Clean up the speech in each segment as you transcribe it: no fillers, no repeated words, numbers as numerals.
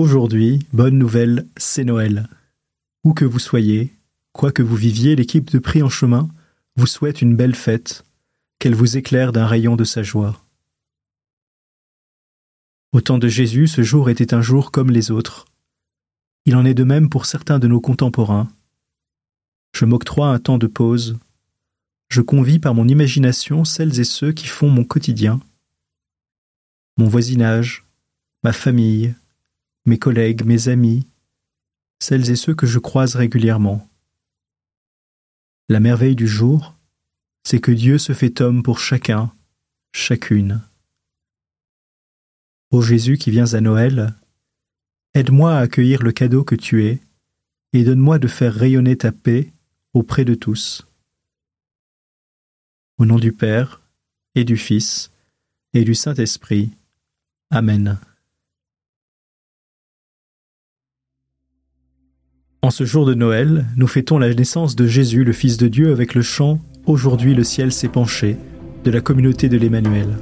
Aujourd'hui, bonne nouvelle, c'est Noël. Où que vous soyez, quoi que vous viviez, l'équipe de Prix en chemin vous souhaite une belle fête, qu'elle vous éclaire d'un rayon de sa joie. Au temps de Jésus, ce jour était un jour comme les autres. Il en est de même pour certains de nos contemporains. Je m'octroie un temps de pause. Je convie par mon imagination celles et ceux qui font mon quotidien. Mon voisinage, ma famille, mes collègues, mes amis, celles et ceux que je croise régulièrement. La merveille du jour, c'est que Dieu se fait homme pour chacun, chacune. Ô Jésus qui viens à Noël, aide-moi à accueillir le cadeau que tu es et donne-moi de faire rayonner ta paix auprès de tous. Au nom du Père, et du Fils, et du Saint-Esprit. Amen. En ce jour de Noël, nous fêtons la naissance de Jésus, le Fils de Dieu, avec le chant « Aujourd'hui le ciel s'est penché » de la communauté de l'Emmanuel.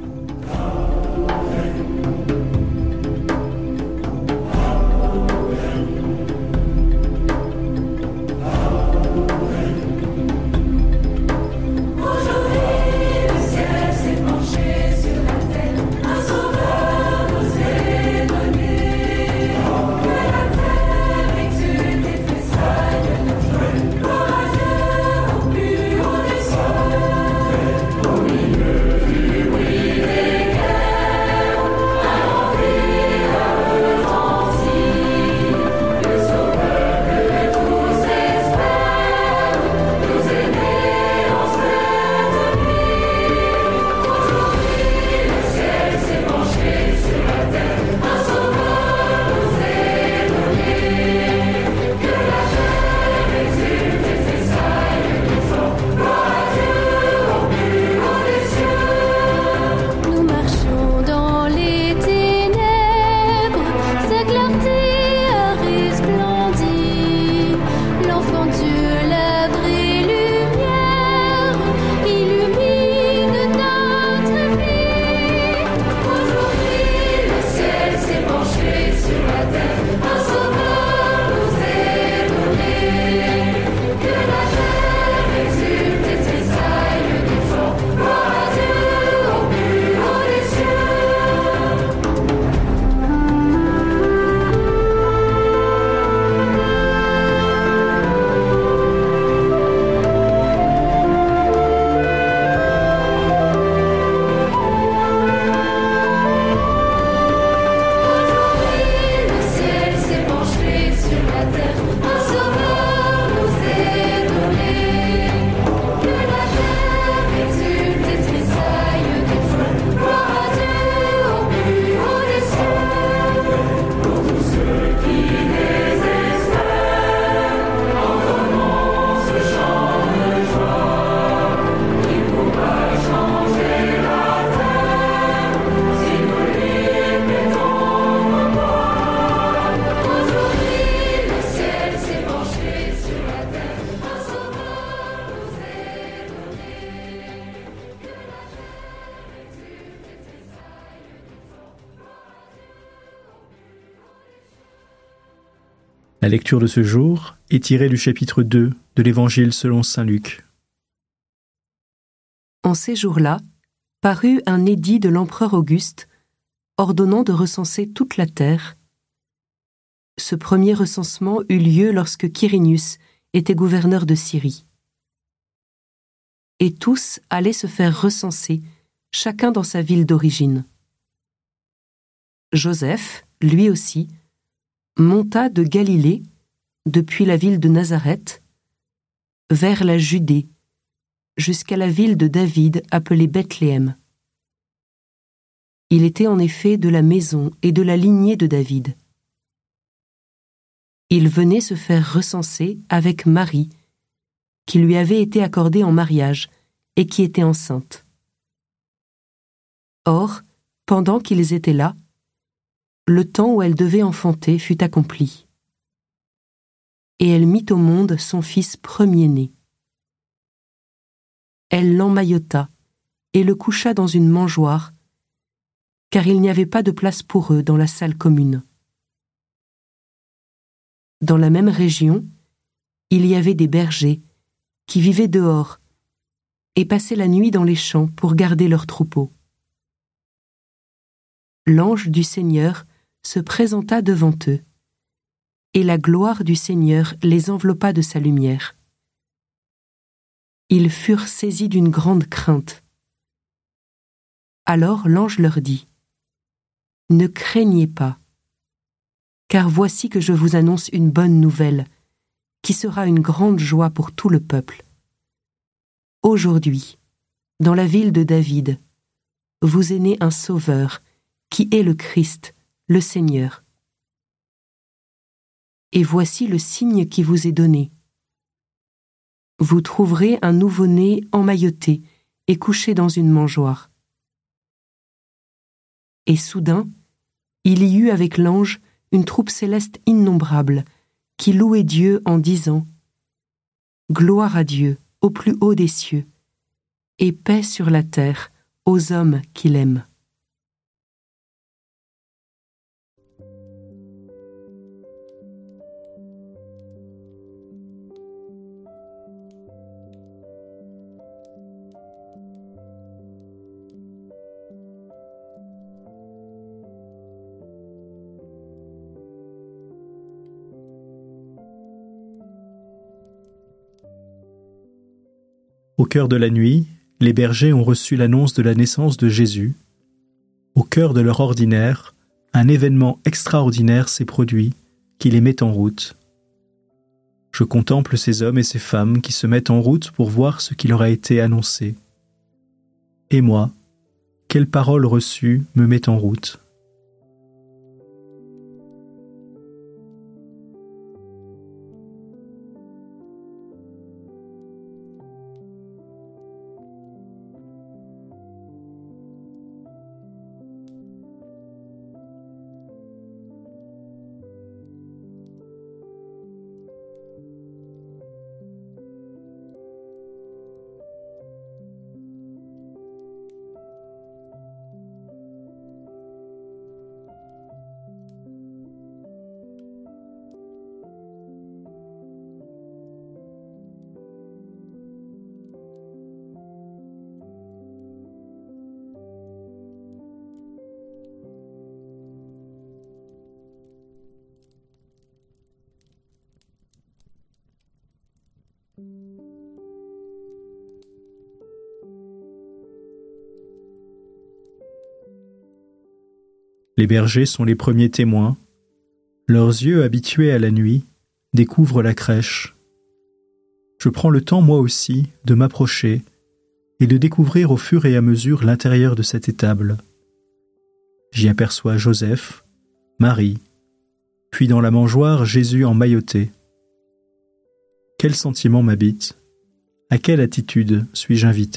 La lecture de ce jour est tirée du chapitre 2 de l'Évangile selon saint Luc. En ces jours-là, parut un édit de l'empereur Auguste, ordonnant de recenser toute la terre. Ce premier recensement eut lieu lorsque Quirinius était gouverneur de Syrie. Et tous allaient se faire recenser, chacun dans sa ville d'origine. Joseph, lui aussi, monta de Galilée, depuis la ville de Nazareth, vers la Judée, jusqu'à la ville de David appelée Bethléem. Il était en effet de la maison et de la lignée de David. Il venait se faire recenser avec Marie, qui lui avait été accordée en mariage et qui était enceinte. Or, pendant qu'ils étaient là, le temps où elle devait enfanter fut accompli. Et elle mit au monde son fils premier-né. Elle l'emmaillota et le coucha dans une mangeoire, car il n'y avait pas de place pour eux dans la salle commune. Dans la même région, il y avait des bergers qui vivaient dehors et passaient la nuit dans les champs pour garder leurs troupeaux. L'ange du Seigneur se présenta devant eux, et la gloire du Seigneur les enveloppa de sa lumière. Ils furent saisis d'une grande crainte. Alors l'ange leur dit : « Ne craignez pas, car voici que je vous annonce une bonne nouvelle, qui sera une grande joie pour tout le peuple. Aujourd'hui, dans la ville de David, vous est né un Sauveur, qui est le Christ, le Seigneur. Et voici le signe qui vous est donné. Vous trouverez un nouveau-né emmailloté et couché dans une mangeoire. » Et soudain, il y eut avec l'ange une troupe céleste innombrable, qui louait Dieu en disant : « Gloire à Dieu, au plus haut des cieux, et paix sur la terre, aux hommes qu'il aime. » Au cœur de la nuit, les bergers ont reçu l'annonce de la naissance de Jésus. Au cœur de leur ordinaire, un événement extraordinaire s'est produit qui les met en route. Je contemple ces hommes et ces femmes qui se mettent en route pour voir ce qui leur a été annoncé. Et moi, quelle parole reçue me met en route ? Les bergers sont les premiers témoins. Leurs yeux habitués à la nuit découvrent la crèche. Je prends le temps, moi aussi, de m'approcher et de découvrir au fur et à mesure l'intérieur de cette étable. J'y aperçois Joseph, Marie, puis dans la mangeoire Jésus emmailloté. Quel sentiment m'habite ? À quelle attitude suis-je invité ?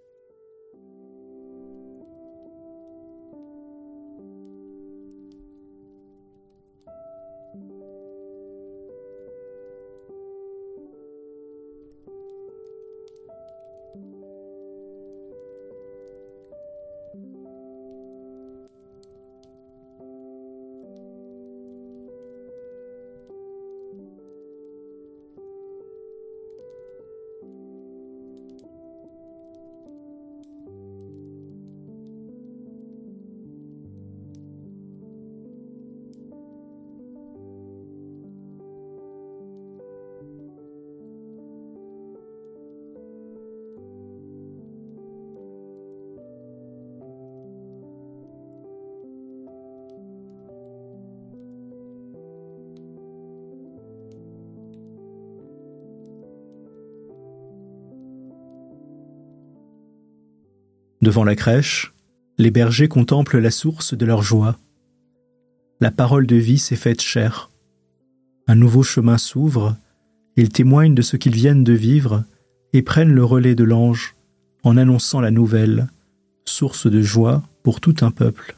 Devant la crèche, les bergers contemplent la source de leur joie. La parole de vie s'est faite chair. Un nouveau chemin s'ouvre, ils témoignent de ce qu'ils viennent de vivre et prennent le relais de l'ange en annonçant la nouvelle, source de joie pour tout un peuple.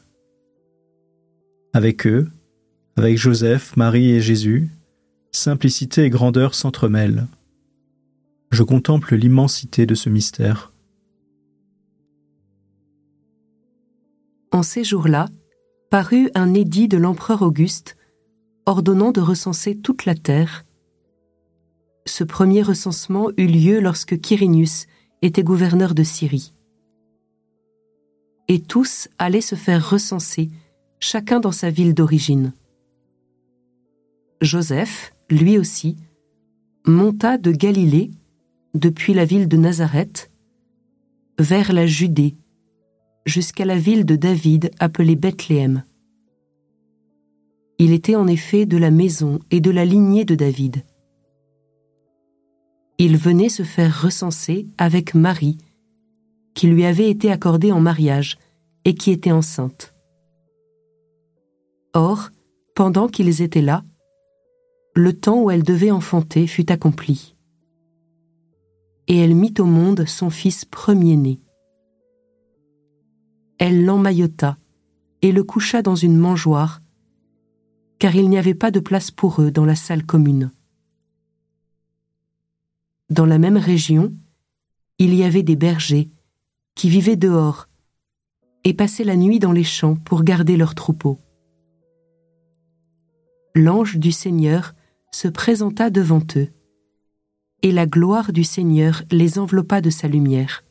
Avec eux, avec Joseph, Marie et Jésus, simplicité et grandeur s'entremêlent. Je contemple l'immensité de ce mystère. En ces jours-là, parut un édit de l'empereur Auguste ordonnant de recenser toute la terre. Ce premier recensement eut lieu lorsque Quirinius était gouverneur de Syrie. Et tous allaient se faire recenser, chacun dans sa ville d'origine. Joseph, lui aussi, monta de Galilée, depuis la ville de Nazareth, vers la Judée, jusqu'à la ville de David appelée Bethléem. Il était en effet de la maison et de la lignée de David. Il venait se faire recenser avec Marie, qui lui avait été accordée en mariage et qui était enceinte. Or, pendant qu'ils étaient là, le temps où elle devait enfanter fut accompli. Et elle mit au monde son fils premier-né. Elle l'emmaillota et le coucha dans une mangeoire, car il n'y avait pas de place pour eux dans la salle commune. Dans la même région, il y avait des bergers qui vivaient dehors et passaient la nuit dans les champs pour garder leurs troupeaux. L'ange du Seigneur se présenta devant eux, et la gloire du Seigneur les enveloppa de sa lumière.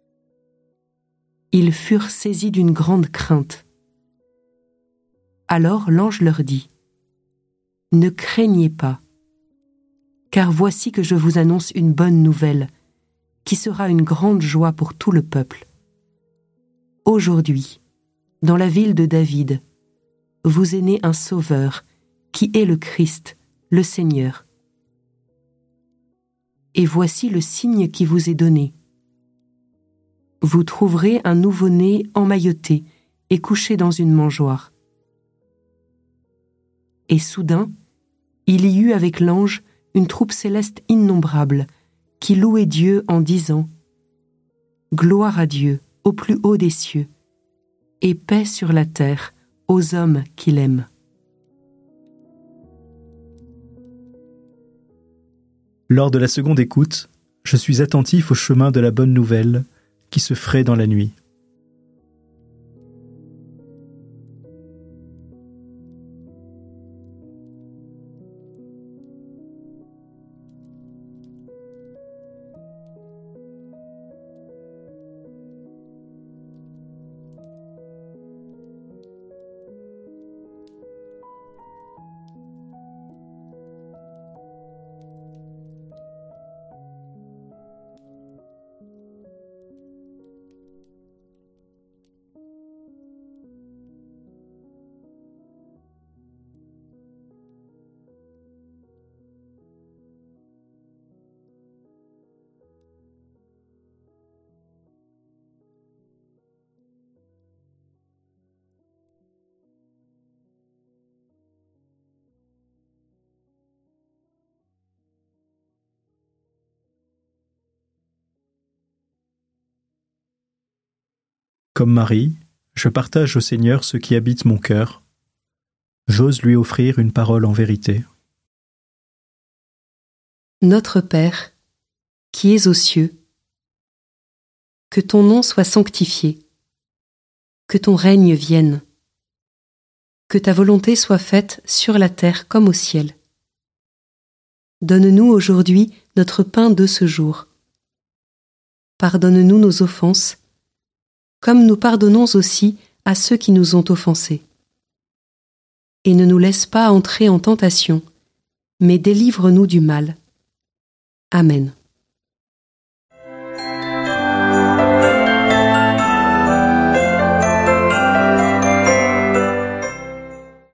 Ils furent saisis d'une grande crainte. Alors l'ange leur dit : « Ne craignez pas, car voici que je vous annonce une bonne nouvelle, qui sera une grande joie pour tout le peuple. Aujourd'hui, dans la ville de David, vous est né un Sauveur, qui est le Christ, le Seigneur. Et voici le signe qui vous est donné. Vous trouverez un nouveau-né emmailloté et couché dans une mangeoire. » Et soudain, il y eut avec l'ange une troupe céleste innombrable, qui louait Dieu en disant : « Gloire à Dieu, au plus haut des cieux, et paix sur la terre, aux hommes qu'il aime. » Lors de la seconde écoute, je suis attentif au chemin de la bonne nouvelle qui se fraye dans la nuit. Comme Marie, je partage au Seigneur ce qui habite mon cœur. J'ose lui offrir une parole en vérité. Notre Père, qui es aux cieux, que ton nom soit sanctifié, que ton règne vienne, que ta volonté soit faite sur la terre comme au ciel. Donne-nous aujourd'hui notre pain de ce jour. Pardonne-nous nos offenses, comme nous pardonnons aussi à ceux qui nous ont offensés. Et ne nous laisse pas entrer en tentation, mais délivre-nous du mal. Amen.